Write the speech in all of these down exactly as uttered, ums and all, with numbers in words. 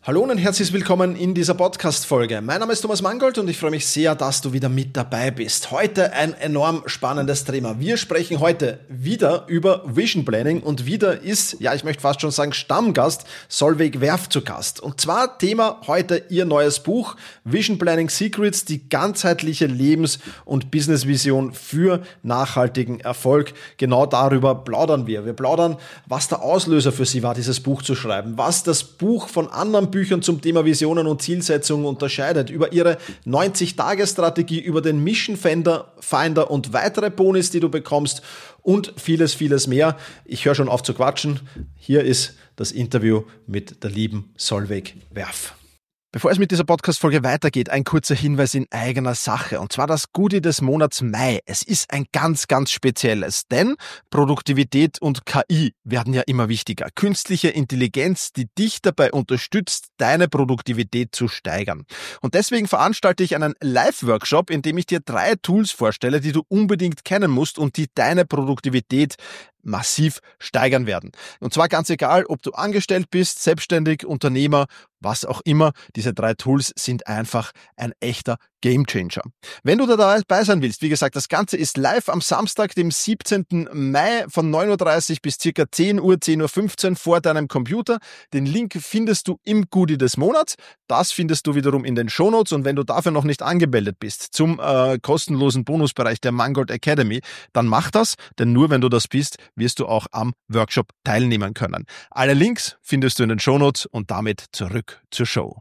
Hallo und herzlich willkommen in dieser Podcast-Folge. Mein Name ist Thomas Mangold und ich freue mich sehr, dass du wieder mit dabei bist. Heute ein enorm spannendes Thema. Wir sprechen heute wieder über Vision Planning und wieder ist, ja, ich möchte fast schon sagen, Stammgast Solveig Werf zu Gast. Und zwar Thema heute ihr neues Buch Vision Planning Secrets, die ganzheitliche Lebens- und Businessvision für nachhaltigen Erfolg. Genau darüber plaudern wir. Wir plaudern, was der Auslöser für sie war, dieses Buch zu schreiben, was das Buch von anderen Büchern zum Thema Visionen und Zielsetzungen unterscheidet, über ihre neunzig-Tage-Strategie, über den Mission Finder, Finder und weitere Bonis, die du bekommst und vieles, vieles mehr. Ich höre schon auf zu quatschen. Hier ist das Interview mit der lieben Solveig Werf. Bevor es mit dieser Podcast-Folge weitergeht, ein kurzer Hinweis in eigener Sache. Und zwar das Goodie des Monats Mai. Es ist ein ganz, ganz spezielles, denn Produktivität und K I werden ja immer wichtiger. Künstliche Intelligenz, die dich dabei unterstützt, deine Produktivität zu steigern. Und deswegen veranstalte ich einen Live-Workshop, in dem ich dir drei Tools vorstelle, die du unbedingt kennen musst und die deine Produktivität massiv steigern werden. Und zwar ganz egal, ob du angestellt bist, selbstständig, Unternehmer, was auch immer. Diese drei Tools sind einfach ein echter Gamechanger. Wenn du da dabei sein willst, wie gesagt, das Ganze ist live am Samstag, dem siebzehnten Mai von neun Uhr dreißig bis circa zehn Uhr, zehn Uhr fünfzehn vor deinem Computer. Den Link findest du im Goodie des Monats. Das findest du wiederum in den Shownotes und wenn du dafür noch nicht angemeldet bist zum äh, kostenlosen Bonusbereich der Mangold Academy, dann mach das, denn nur wenn du das bist, wirst du auch am Workshop teilnehmen können. Alle Links findest du in den Shownotes und damit zurück zur Show.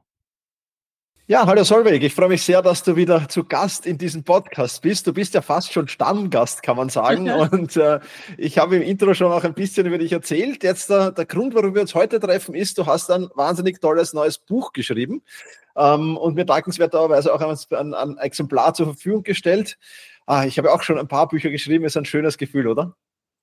Ja, hallo Solveig, ich freue mich sehr, dass du wieder zu Gast in diesem Podcast bist. Du bist ja fast schon Stammgast, kann man sagen. Und äh, ich habe im Intro schon auch ein bisschen über dich erzählt. Jetzt äh, der Grund, warum wir uns heute treffen, ist, du hast ein wahnsinnig tolles neues Buch geschrieben ähm, und mir dankenswerterweise auch ein, ein Exemplar zur Verfügung gestellt. Ah, ich habe auch schon ein paar Bücher geschrieben, ist ein schönes Gefühl, oder?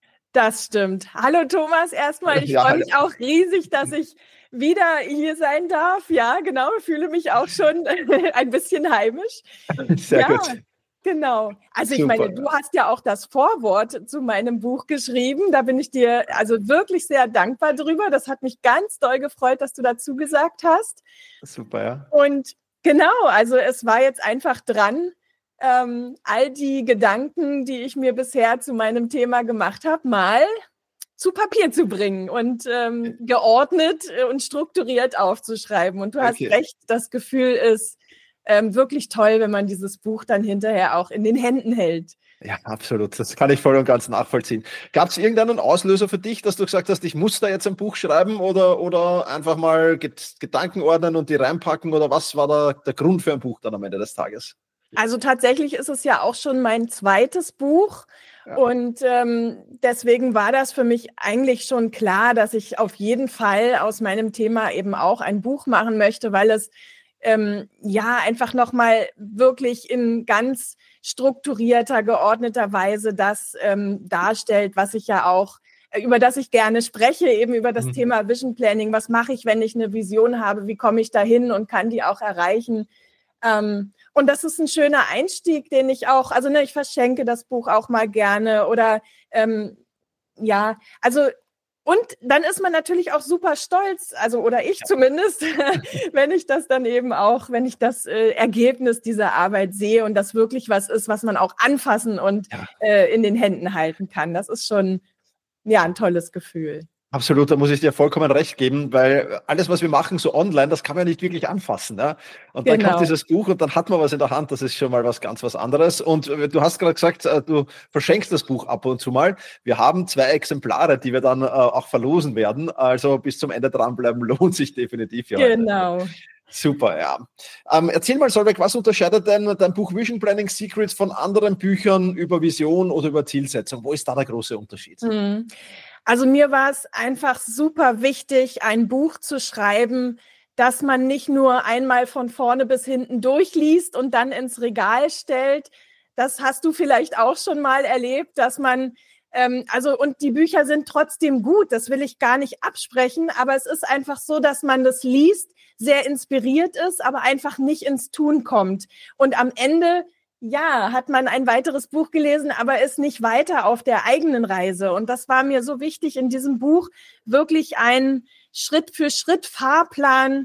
Das stimmt. Hallo Thomas, erstmal, ich ja, freue mich auch riesig, dass ich wieder hier sein darf. Ja, genau, fühle mich auch schon ein bisschen heimisch. Sehr ja, gut. Genau. Also ich Super. meine, du hast ja auch das Vorwort zu meinem Buch geschrieben. Da bin ich dir also wirklich sehr dankbar drüber. Das hat mich ganz doll gefreut, dass du dazu gesagt hast. Super, ja. Und genau, also es war jetzt einfach dran, ähm, all die Gedanken, die ich mir bisher zu meinem Thema gemacht habe, mal zu Papier zu bringen und ähm, geordnet und strukturiert aufzuschreiben. Und du hast okay. recht, das Gefühl ist ähm, wirklich toll, wenn man dieses Buch dann hinterher auch in den Händen hält. Ja, absolut. Das kann ich voll und ganz nachvollziehen. Gab es irgendeinen Auslöser für dich, dass du gesagt hast, ich muss da jetzt ein Buch schreiben oder, oder einfach mal Gedanken ordnen und die reinpacken oder was war da der Grund für ein Buch dann am Ende des Tages? Also tatsächlich ist es ja auch schon mein zweites Buch. Ja. Und ähm, deswegen war das für mich eigentlich schon klar, dass ich auf jeden Fall aus meinem Thema eben auch ein Buch machen möchte, weil es ähm, ja einfach nochmal wirklich in ganz strukturierter, geordneter Weise das ähm, darstellt, was ich ja auch, über das ich gerne spreche, eben über das mhm. Thema Vision Planning. Was mache ich, wenn ich eine Vision habe? Wie komme ich dahin und kann die auch erreichen? Ähm, und das ist ein schöner Einstieg, den ich auch, also ne, ich verschenke das Buch auch mal gerne oder ähm, ja, also und dann ist man natürlich auch super stolz, also oder ich zumindest, wenn ich das dann eben auch, wenn ich das äh, Ergebnis dieser Arbeit sehe und das wirklich was ist, was man auch anfassen und ja. äh, in den Händen halten kann. Das ist schon ja ein tolles Gefühl. Absolut, da muss ich dir vollkommen recht geben, weil alles, was wir machen, so online, das kann man nicht wirklich anfassen. Ja? Und genau. Dann kommt dieses Buch und dann hat man was in der Hand, das ist schon mal was ganz was anderes. Und du hast gerade gesagt, du verschenkst das Buch ab und zu mal. Wir haben zwei Exemplare, die wir dann äh, auch verlosen werden. Also bis zum Ende dranbleiben lohnt sich definitiv. Ja, genau. Heute. Super, ja. Ähm, erzähl mal, Solveig, was unterscheidet denn dein Buch Vision Planning Secrets von anderen Büchern über Vision oder über Zielsetzung? Wo ist da der große Unterschied? Mhm. Also mir war es einfach super wichtig, ein Buch zu schreiben, das man nicht nur einmal von vorne bis hinten durchliest und dann ins Regal stellt. Das hast du vielleicht auch schon mal erlebt, dass man, ähm, also und die Bücher sind trotzdem gut, das will ich gar nicht absprechen, aber es ist einfach so, dass man das liest, sehr inspiriert ist, aber einfach nicht ins Tun kommt. Und am Ende ja, hat man ein weiteres Buch gelesen, aber ist nicht weiter auf der eigenen Reise. Und das war mir so wichtig, in diesem Buch wirklich einen Schritt-für-Schritt-Fahrplan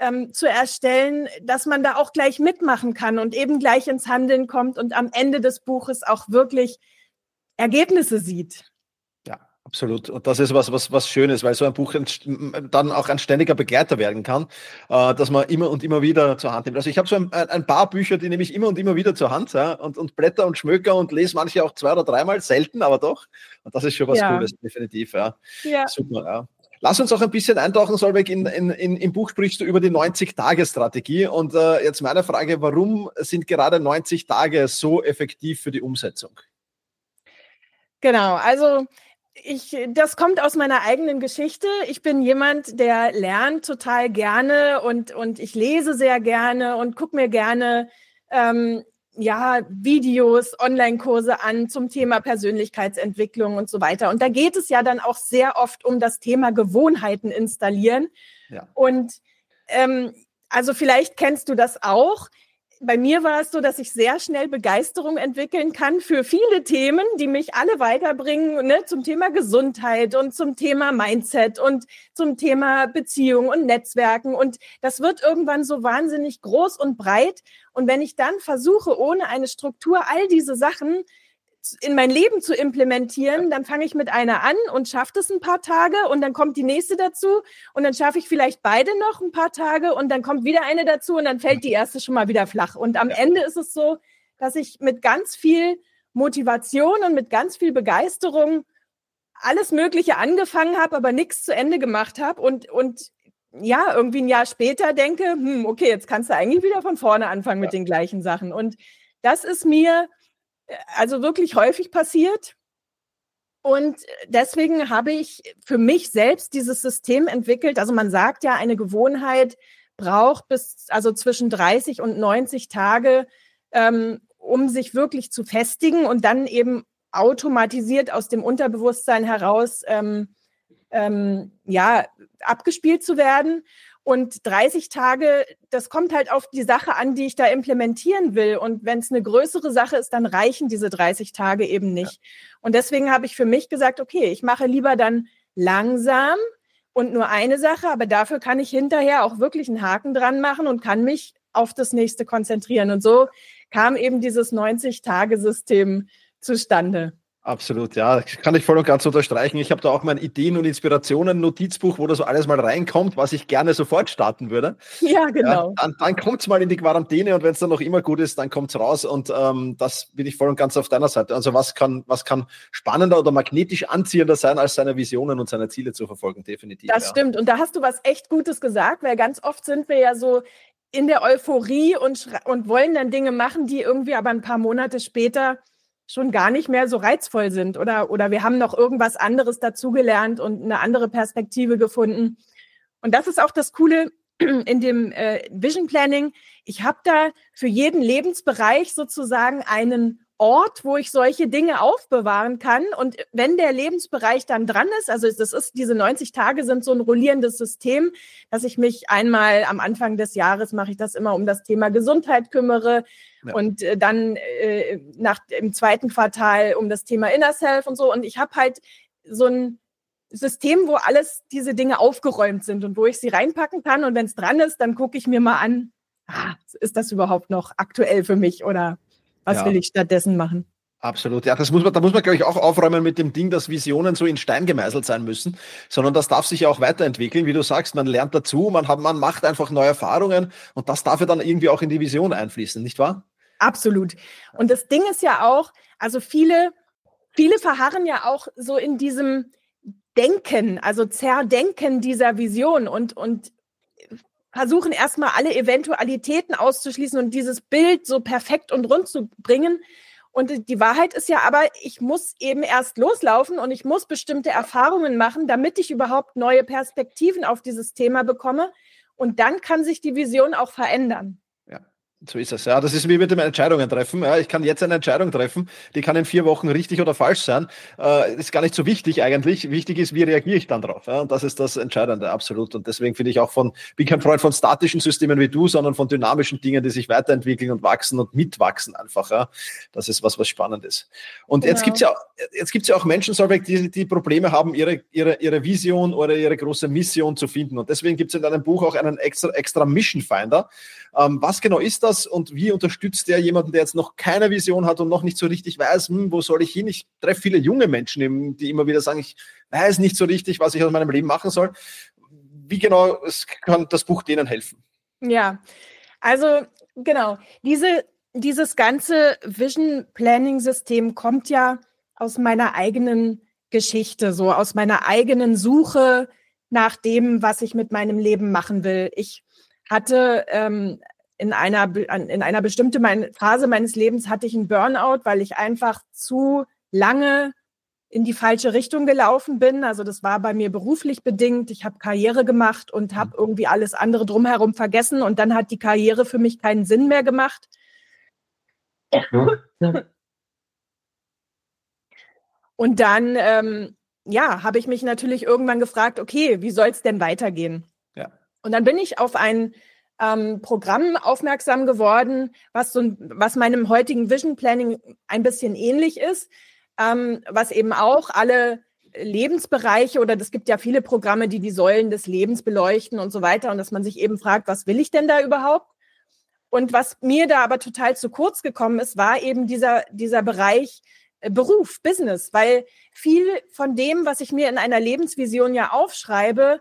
ähm, zu erstellen, dass man da auch gleich mitmachen kann und eben gleich ins Handeln kommt und am Ende des Buches auch wirklich Ergebnisse sieht. Ja, absolut. Und das ist was, was, was Schönes, weil so ein Buch dann auch ein ständiger Begleiter werden kann, äh, dass man immer und immer wieder zur Hand nimmt. Also ich habe so ein, ein paar Bücher, die nehme ich immer und immer wieder zur Hand, ja, und, und blätter und schmöker und lese manche auch zwei oder dreimal, selten, aber doch. Und das ist schon was Ja. Cooles, definitiv. Ja. Ja. Super, ja. Lass uns auch ein bisschen eintauchen, Solveig. In, in, in, im Buch sprichst du über die neunzig-Tage-Strategie. Und äh, jetzt meine Frage, warum sind gerade neunzig Tage so effektiv für die Umsetzung? Genau, also ich, das kommt aus meiner eigenen Geschichte. Ich bin jemand, der lernt total gerne und, und ich lese sehr gerne und gucke mir gerne ähm, ja, Videos, Online-Kurse an zum Thema Persönlichkeitsentwicklung und so weiter. Und da geht es ja dann auch sehr oft um das Thema Gewohnheiten installieren. Ja. Und ähm, also vielleicht kennst du das auch. Bei mir war es so, dass ich sehr schnell Begeisterung entwickeln kann für viele Themen, die mich alle weiterbringen, ne, zum Thema Gesundheit und zum Thema Mindset und zum Thema Beziehung und Netzwerken. Und das wird irgendwann so wahnsinnig groß und breit. Und wenn ich dann versuche, ohne eine Struktur all diese Sachen in mein Leben zu implementieren, dann fange ich mit einer an und schaffe das ein paar Tage und dann kommt die nächste dazu und dann schaffe ich vielleicht beide noch ein paar Tage und dann kommt wieder eine dazu und dann fällt die erste schon mal wieder flach. Und am Ende ist es so, dass ich mit ganz viel Motivation und mit ganz viel Begeisterung alles Mögliche angefangen habe, aber nichts zu Ende gemacht habe und, und ja, irgendwie ein Jahr später denke, hm, okay, jetzt kannst du eigentlich wieder von vorne anfangen mit den gleichen Sachen. Und das ist mir also wirklich häufig passiert. Und deswegen habe ich für mich selbst dieses System entwickelt. Also man sagt ja, eine Gewohnheit braucht bis, also zwischen dreißig und neunzig Tage, ähm, um sich wirklich zu festigen und dann eben automatisiert aus dem Unterbewusstsein heraus ähm, ähm, ja, abgespielt zu werden. Und dreißig Tage, das kommt halt auf die Sache an, die ich da implementieren will. Und wenn es eine größere Sache ist, dann reichen diese dreißig Tage eben nicht. Ja. Und deswegen habe ich für mich gesagt, okay, ich mache lieber dann langsam und nur eine Sache, aber dafür kann ich hinterher auch wirklich einen Haken dran machen und kann mich auf das nächste konzentrieren. Und so kam eben dieses neunzig-Tage-System zustande. Absolut, ja, kann ich voll und ganz unterstreichen. Ich habe da auch mein Ideen- und Inspirationen-Notizbuch, wo das alles mal reinkommt, was ich gerne sofort starten würde. Ja, genau. Ja, dann dann kommt es mal in die Quarantäne und wenn es dann noch immer gut ist, dann kommt es raus und ähm, das bin ich voll und ganz auf deiner Seite. Also was kann, was kann spannender oder magnetisch anziehender sein, als seine Visionen und seine Ziele zu verfolgen, definitiv. Das ja. stimmt und da hast du was echt Gutes gesagt, weil ganz oft sind wir ja so in der Euphorie und, und wollen dann Dinge machen, die irgendwie aber ein paar Monate später schon gar nicht mehr so reizvoll sind oder, oder wir haben noch irgendwas anderes dazugelernt und eine andere Perspektive gefunden. Und das ist auch das Coole in dem äh, Vision Planning. Ich habe da für jeden Lebensbereich sozusagen einen Ort, wo ich solche Dinge aufbewahren kann. Und wenn der Lebensbereich dann dran ist, also das ist, diese neunzig Tage sind so ein rollierendes System, dass ich mich einmal am Anfang des Jahres mache ich das immer um das Thema Gesundheit kümmere. Ja. Und äh, dann äh, nach im zweiten Quartal um das Thema Inner Self und so. Und ich habe halt so ein System, wo alles diese Dinge aufgeräumt sind und wo ich sie reinpacken kann. Und wenn es dran ist, dann gucke ich mir mal an, ah, ist das überhaupt noch aktuell für mich oder was ja. will ich stattdessen machen? Absolut, ja, das muss man, da muss man, glaube ich, auch aufräumen mit dem Ding, dass Visionen so in Stein gemeißelt sein müssen, sondern das darf sich ja auch weiterentwickeln, wie du sagst, man lernt dazu, man hat, man macht einfach neue Erfahrungen und das darf ja dann irgendwie auch in die Vision einfließen, nicht wahr? Absolut. Und das Ding ist ja auch, also viele, viele verharren ja auch so in diesem Denken, also Zerdenken dieser Vision und, und versuchen erstmal alle Eventualitäten auszuschließen und dieses Bild so perfekt und rund zu bringen. Und die Wahrheit ist ja aber, ich muss eben erst loslaufen und ich muss bestimmte Erfahrungen machen, damit ich überhaupt neue Perspektiven auf dieses Thema bekomme. Und dann kann sich die Vision auch verändern. Ja. So ist es, ja. Das ist wie mit dem Entscheidungen treffen. Ja, ich kann jetzt eine Entscheidung treffen, die kann in vier Wochen richtig oder falsch sein. Äh, ist gar nicht so wichtig eigentlich. Wichtig ist, wie reagiere ich dann drauf. Ja, und das ist das Entscheidende, absolut. Und deswegen finde ich auch von, bin kein Freund von statischen Systemen wie du, sondern von dynamischen Dingen, die sich weiterentwickeln und wachsen und mitwachsen einfach. Ja. Das ist was, was spannend ist. Und genau. jetzt gibt's ja, jetzt gibt's ja auch Menschen, Solveig, die, die Probleme haben, ihre, ihre, ihre Vision oder ihre große Mission zu finden. Und deswegen gibt's in deinem Buch auch einen extra, extra Mission Finder. Ähm, was genau ist das? Und wie unterstützt der jemanden, der jetzt noch keine Vision hat und noch nicht so richtig weiß, hm, wo soll ich hin? Ich treffe viele junge Menschen, die immer wieder sagen, ich weiß nicht so richtig, was ich aus meinem Leben machen soll. Wie genau kann das Buch denen helfen? Ja, also genau, diese, dieses ganze Vision Planning System kommt ja aus meiner eigenen Geschichte, so aus meiner eigenen Suche nach dem, was ich mit meinem Leben machen will. Ich hatte ähm, in einer in einer bestimmten Phase meines Lebens hatte ich einen Burnout, weil ich einfach zu lange in die falsche Richtung gelaufen bin. Also das war bei mir beruflich bedingt. Ich habe Karriere gemacht und habe irgendwie alles andere drumherum vergessen. Und dann hat die Karriere für mich keinen Sinn mehr gemacht. Und dann ähm, ja, habe ich mich natürlich irgendwann gefragt, okay, wie soll es denn weitergehen? Ja. Und dann bin ich auf ein ähm, Programm aufmerksam geworden, was, so, was meinem heutigen Vision Planning ein bisschen ähnlich ist, ähm, was eben auch alle Lebensbereiche oder es gibt ja viele Programme, die die Säulen des Lebens beleuchten und so weiter und dass man sich eben fragt, was will ich denn da überhaupt? Und was mir da aber total zu kurz gekommen ist, war eben dieser, dieser Bereich äh, Beruf, Business, weil viel von dem, was ich mir in einer Lebensvision ja aufschreibe,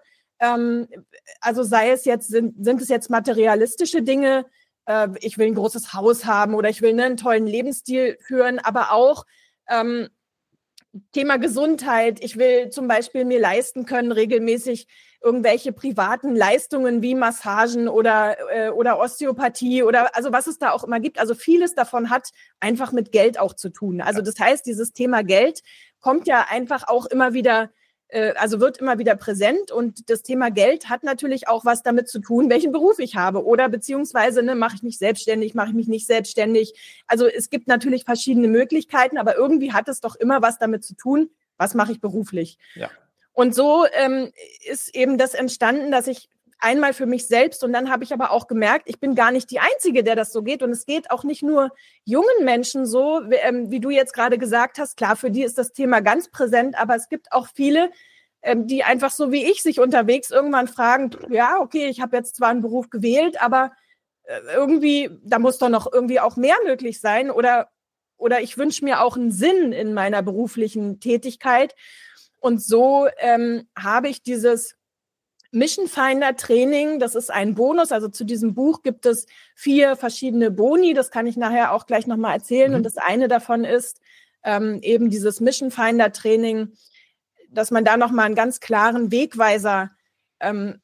also sei es jetzt, sind, sind es jetzt materialistische Dinge, äh, ich will ein großes Haus haben oder ich will ne, einen tollen Lebensstil führen, aber auch ähm, Thema Gesundheit. Ich will zum Beispiel mir leisten können, regelmäßig irgendwelche privaten Leistungen wie Massagen oder, äh, oder Osteopathie oder also was es da auch immer gibt. Also vieles davon hat einfach mit Geld auch zu tun. Also das heißt, dieses Thema Geld kommt ja einfach auch immer wieder also wird immer wieder präsent und das Thema Geld hat natürlich auch was damit zu tun, welchen Beruf ich habe oder beziehungsweise ne, mache ich mich selbstständig, mache ich mich nicht selbstständig. Also es gibt natürlich verschiedene Möglichkeiten, aber irgendwie hat es doch immer was damit zu tun, was mache ich beruflich. Ja. Und so ähm, ist eben das entstanden, dass ich einmal für mich selbst und dann habe ich aber auch gemerkt, ich bin gar nicht die Einzige, der das so geht und es geht auch nicht nur jungen Menschen so, wie, ähm, wie du jetzt gerade gesagt hast, klar, für die ist das Thema ganz präsent, aber es gibt auch viele, ähm, die einfach so wie ich sich unterwegs irgendwann fragen, ja, okay, ich habe jetzt zwar einen Beruf gewählt, aber äh, irgendwie, da muss doch noch irgendwie auch mehr möglich sein oder, oder ich wünsche mir auch einen Sinn in meiner beruflichen Tätigkeit und so ähm, habe ich dieses Mission Finder Training, das ist ein Bonus. Also zu diesem Buch gibt es vier verschiedene Boni. Das kann ich nachher auch gleich nochmal erzählen. Mhm. Und das eine davon ist ähm, eben dieses Mission Finder Training, dass man da nochmal einen ganz klaren Wegweiser ähm,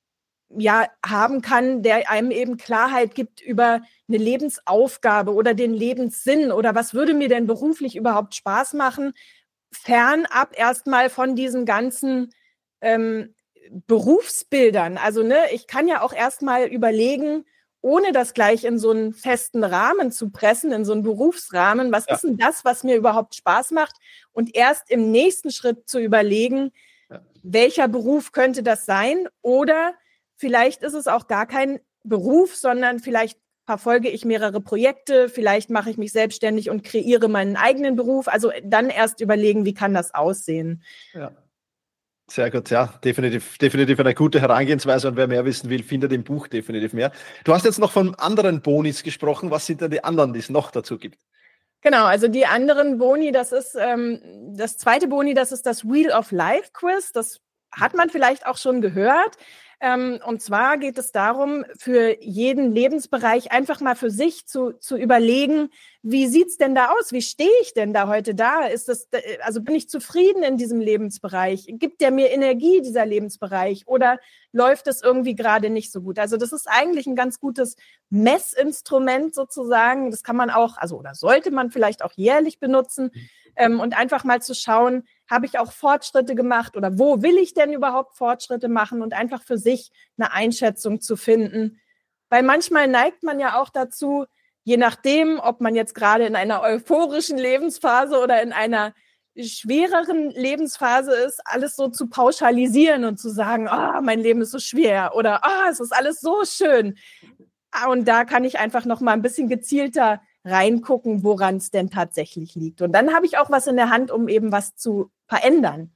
ja, haben kann, der einem eben Klarheit gibt über eine Lebensaufgabe oder den Lebenssinn oder was würde mir denn beruflich überhaupt Spaß machen, fernab erstmal von diesen ganzen ähm, Berufsbildern. Also ne, ich kann ja auch erstmal überlegen, ohne das gleich in so einen festen Rahmen zu pressen, in so einen Berufsrahmen, was ja. ist denn das, was mir überhaupt Spaß macht? Und erst im nächsten Schritt zu überlegen, ja. welcher Beruf könnte das sein? Oder vielleicht ist es auch gar kein Beruf, sondern vielleicht verfolge ich mehrere Projekte, vielleicht mache ich mich selbstständig und kreiere meinen eigenen Beruf. Also dann erst überlegen, wie kann das aussehen? Ja. Sehr gut, ja, definitiv, definitiv eine gute Herangehensweise und wer mehr wissen will, findet im Buch definitiv mehr. Du hast jetzt noch von anderen Bonis gesprochen. Was sind denn die anderen, die es noch dazu gibt? Genau, also die anderen Boni, das ist ähm, das zweite Boni, das ist das Wheel of Life Quiz. Das hat man vielleicht auch schon gehört. Ähm, und zwar geht es darum, für jeden Lebensbereich einfach mal für sich zu, zu überlegen, wie sieht's denn da aus? Wie stehe ich denn da heute da? Ist das, also bin ich zufrieden in diesem Lebensbereich? Gibt der mir Energie, dieser Lebensbereich? Oder läuft es irgendwie gerade nicht so gut? Also das ist eigentlich ein ganz gutes Messinstrument sozusagen. Das kann man auch, also oder sollte man vielleicht auch jährlich benutzen, ähm, und einfach mal zu schauen, habe ich auch Fortschritte gemacht oder wo will ich denn überhaupt Fortschritte machen und einfach für sich eine Einschätzung zu finden, Weil manchmal neigt man ja auch dazu, je nachdem, ob man jetzt gerade in einer euphorischen Lebensphase oder in einer schwereren Lebensphase ist, alles so zu pauschalisieren und zu sagen, oh, mein Leben ist so schwer oder oh, es ist alles so schön. Und da kann ich einfach noch mal ein bisschen gezielter reingucken, woran es denn tatsächlich liegt. Und dann habe ich auch was in der Hand, um eben was zu verändern.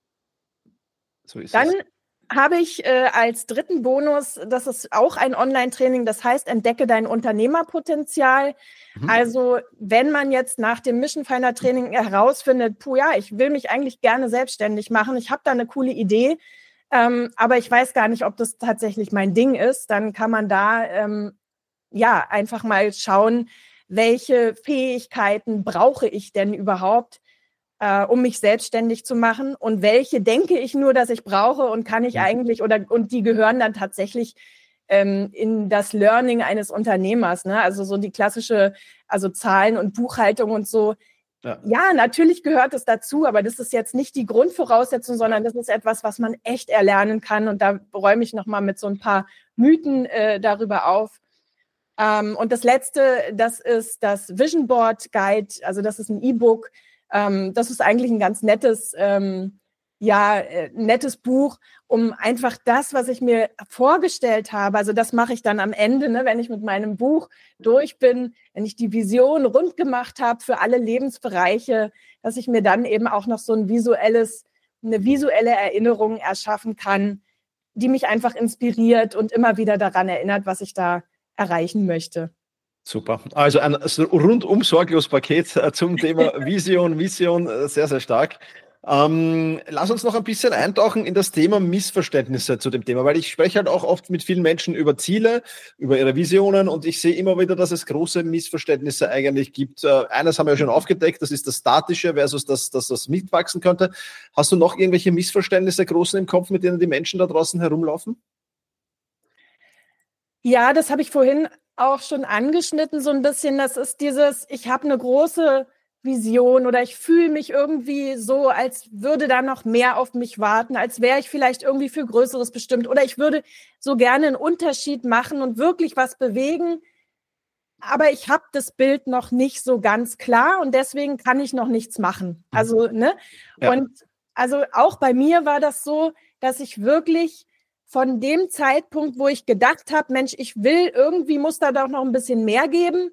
So ist dann es. Habe ich äh, als dritten Bonus, das ist auch ein Online-Training, das heißt, entdecke dein Unternehmerpotenzial. Mhm. Also wenn man jetzt nach dem Mission Finder Training herausfindet, puh ja, ich will mich eigentlich gerne selbstständig machen, ich habe da eine coole Idee, ähm, aber ich weiß gar nicht, ob das tatsächlich mein Ding ist, dann kann man da ähm, ja einfach mal schauen, welche Fähigkeiten brauche ich denn überhaupt, Uh, um mich selbstständig zu machen und welche denke ich nur, dass ich brauche und kann ich eigentlich oder und die gehören dann tatsächlich ähm, in das Learning eines Unternehmers, ne? Also so die klassische, also Zahlen und Buchhaltung und so. Ja. ja, natürlich gehört es dazu, aber das ist jetzt nicht die Grundvoraussetzung, sondern das ist etwas, was man echt erlernen kann und da räume ich nochmal mit so ein paar Mythen äh, darüber auf. Um, und das Letzte, das ist das Vision Board Guide, also das ist ein E-Book. Ähm, das ist eigentlich ein ganz nettes, ähm, ja, äh, nettes Buch, um einfach das, was ich mir vorgestellt habe, also das mache ich dann am Ende, ne, wenn ich mit meinem Buch durch bin, wenn ich die Vision rund gemacht habe für alle Lebensbereiche, dass ich mir dann eben auch noch so ein visuelles, eine visuelle Erinnerung erschaffen kann, die mich einfach inspiriert und immer wieder daran erinnert, was ich da erreichen möchte. Super. Also ein rundum sorglos Paket zum Thema Vision, Vision, sehr, sehr stark. Ähm, lass uns noch ein bisschen eintauchen in das Thema Missverständnisse zu dem Thema, weil ich spreche halt auch oft mit vielen Menschen über Ziele, über ihre Visionen und ich sehe immer wieder, dass es große Missverständnisse eigentlich gibt. Äh, eines haben wir ja schon aufgedeckt, das ist das Statische versus das, das, das mitwachsen könnte. Hast du noch irgendwelche Missverständnisse großen im Kopf, mit denen die Menschen da draußen herumlaufen? Ja, das habe ich vorhin auch schon angeschnitten, so ein bisschen. Das ist dieses, ich habe eine große Vision oder ich fühle mich irgendwie so, als würde da noch mehr auf mich warten, als wäre ich vielleicht irgendwie für Größeres bestimmt oder ich würde so gerne einen Unterschied machen und wirklich was bewegen. Aber ich habe das Bild noch nicht so ganz klar und deswegen kann ich noch nichts machen. Also, ne? Ja. Und also auch bei mir war das so, dass ich wirklich von dem Zeitpunkt, wo ich gedacht habe, Mensch, ich will, irgendwie muss da doch noch ein bisschen mehr geben,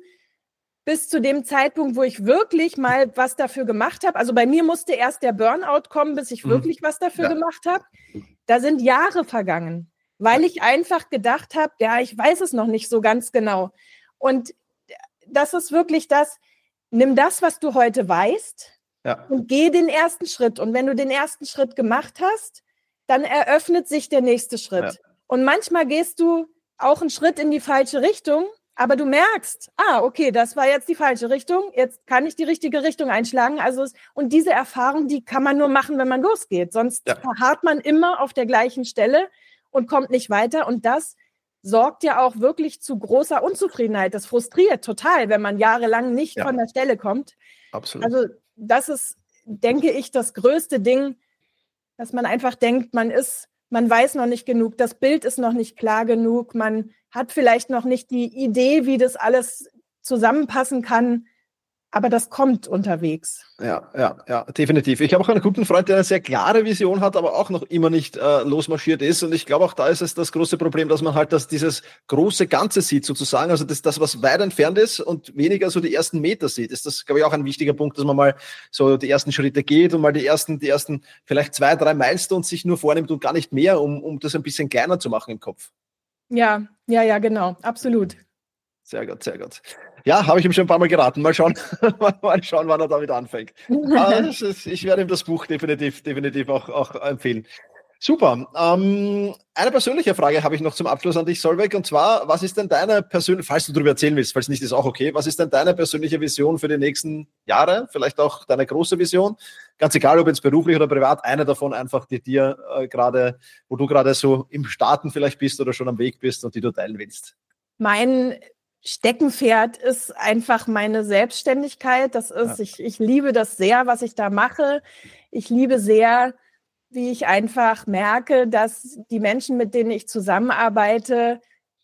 bis zu dem Zeitpunkt, wo ich wirklich mal was dafür gemacht habe. Also bei mir musste erst der Burnout kommen, bis ich mhm. wirklich was dafür ja. gemacht habe. Da sind Jahre vergangen, weil ich einfach gedacht habe, ja, ich weiß es noch nicht so ganz genau. Und das ist wirklich das, nimm das, was du heute weißt ja. und geh den ersten Schritt. Und wenn du den ersten Schritt gemacht hast, dann eröffnet sich der nächste Schritt. Ja. Und manchmal gehst du auch einen Schritt in die falsche Richtung, aber du merkst, ah, okay, das war jetzt die falsche Richtung, jetzt kann ich die richtige Richtung einschlagen. Also es, und diese Erfahrung, die kann man nur machen, wenn man losgeht. Sonst ja. verharrt man immer auf der gleichen Stelle und kommt nicht weiter. Und das sorgt ja auch wirklich zu großer Unzufriedenheit. Das frustriert total, wenn man jahrelang nicht ja. von der Stelle kommt. Absolut. Also das ist, denke ich, das größte Ding, dass man einfach denkt, man ist, man weiß noch nicht genug, das Bild ist noch nicht klar genug, man hat vielleicht noch nicht die Idee, wie das alles zusammenpassen kann, aber das kommt unterwegs. Ja, ja, ja, definitiv. Ich habe auch einen guten Freund, der eine sehr klare Vision hat, aber auch noch immer nicht äh, losmarschiert ist. Und ich glaube, auch da ist es das große Problem, dass man halt das, dieses große Ganze sieht sozusagen, also das, das, was weit entfernt ist und weniger so die ersten Meter sieht. Ist das, glaube ich, auch ein wichtiger Punkt, dass man mal so die ersten Schritte geht und mal die ersten, die ersten vielleicht zwei, drei Milestones sich nur vornimmt und gar nicht mehr, um, um das ein bisschen kleiner zu machen im Kopf. Ja, ja, ja, genau, absolut. Sehr gut, sehr gut. Ja, habe ich ihm schon ein paar Mal geraten. Mal schauen, mal schauen, wann er damit anfängt. Ist, ich werde ihm das Buch definitiv, definitiv auch, auch empfehlen. Super. Ähm, eine persönliche Frage habe ich noch zum Abschluss an dich, Solveig. Und zwar, was ist denn deine persönliche, falls du darüber erzählen willst, falls nicht, ist auch okay. Was ist denn deine persönliche Vision für die nächsten Jahre? Vielleicht auch deine große Vision? Ganz egal, ob jetzt beruflich oder privat, eine davon einfach, die dir äh, gerade, wo du gerade so im Starten vielleicht bist oder schon am Weg bist und die du teilen willst. Mein Steckenpferd ist einfach meine Selbstständigkeit. Das ist, ja. ich, ich liebe das sehr, was ich da mache. Ich liebe sehr, wie ich einfach merke, dass die Menschen, mit denen ich zusammenarbeite,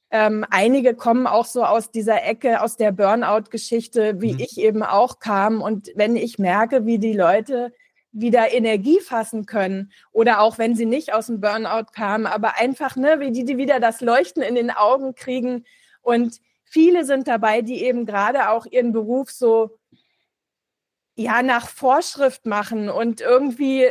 Ähm, einige kommen auch so aus dieser Ecke, aus der Burnout-Geschichte, wie mhm. ich eben auch kam. Und wenn ich merke, wie die Leute wieder Energie fassen können oder auch wenn sie nicht aus dem Burnout kamen, aber einfach, ne, wie die, die wieder das Leuchten in den Augen kriegen. Und viele sind dabei, die eben gerade auch ihren Beruf so ja nach Vorschrift machen und irgendwie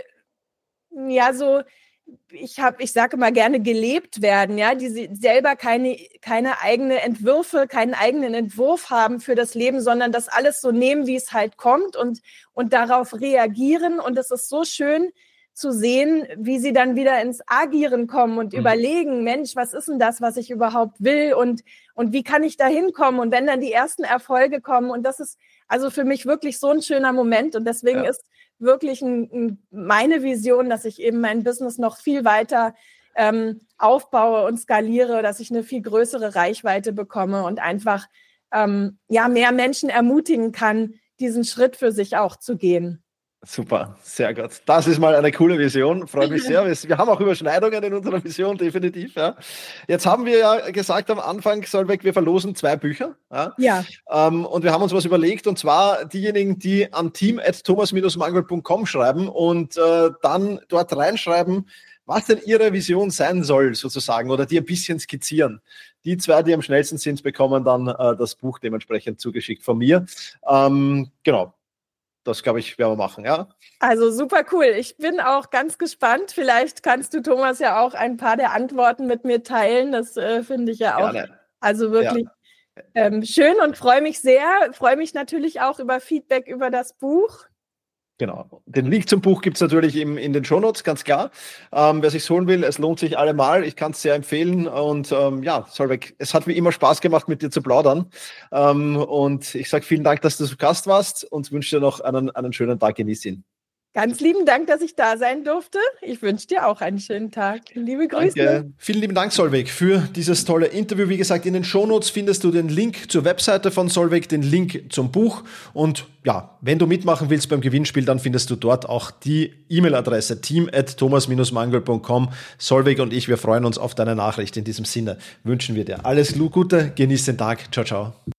ja so ich habe, ich sage immer gerne gelebt werden, ja, die sie selber keine, keine eigene Entwürfe, keinen eigenen Entwurf haben für das Leben, sondern das alles so nehmen, wie es halt kommt und, und darauf reagieren. Und es ist so schön zu sehen, wie sie dann wieder ins Agieren kommen und mhm. überlegen, Mensch, was ist denn das, was ich überhaupt will und, und wie kann ich da hinkommen? Und wenn dann die ersten Erfolge kommen und das ist also für mich wirklich so ein schöner Moment und deswegen ja. ist wirklich ein, ein, meine Vision, dass ich eben mein Business noch viel weiter ähm, aufbaue und skaliere, dass ich eine viel größere Reichweite bekomme und einfach ähm, ja mehr Menschen ermutigen kann, diesen Schritt für sich auch zu gehen. Super, sehr gut. Das ist mal eine coole Vision. Freue mich sehr. Wir haben auch Überschneidungen in unserer Vision, definitiv. Ja. Jetzt haben wir ja gesagt am Anfang, Solveig, wir verlosen zwei Bücher. Ja. ja. Ähm, und wir haben uns was überlegt, und zwar diejenigen, die an team at thomas Bindestrich mangold punkt com schreiben und äh, dann dort reinschreiben, was denn ihre Vision sein soll, sozusagen, oder die ein bisschen skizzieren. Die zwei, die am schnellsten sind, bekommen dann äh, das Buch dementsprechend zugeschickt von mir. Ähm, genau. Das, glaube ich, werden wir machen, ja. Also super cool. Ich bin auch ganz gespannt. Vielleicht kannst du, Thomas, ja auch ein paar der Antworten mit mir teilen. Das äh, finde ich ja auch Gerne. Also wirklich ja. ähm, schön und freue mich sehr. Freue mich natürlich auch über Feedback über das Buch. Genau. Den Link zum Buch gibt es natürlich im, in den Shownotes, ganz klar. Ähm, wer sich's holen will, es lohnt sich allemal. Ich kann es sehr empfehlen. Und ähm, ja, Solveig, es hat wie immer Spaß gemacht, mit dir zu plaudern. Ähm, und ich sage vielen Dank, dass du zu Gast warst und wünsche dir noch einen, einen schönen Tag. Genieß ihn. Ganz lieben Dank, dass ich da sein durfte. Ich wünsche dir auch einen schönen Tag. Liebe Grüße. Danke. Vielen lieben Dank, Solveig, für dieses tolle Interview. Wie gesagt, in den Shownotes findest du den Link zur Webseite von Solveig, den Link zum Buch. Und ja, wenn du mitmachen willst beim Gewinnspiel, dann findest du dort auch die E-Mail-Adresse team at thomas Bindestrich mangold punkt com. Solveig und ich, wir freuen uns auf deine Nachricht. In diesem Sinne wünschen wir dir alles Gute, genieß den Tag. Ciao, ciao.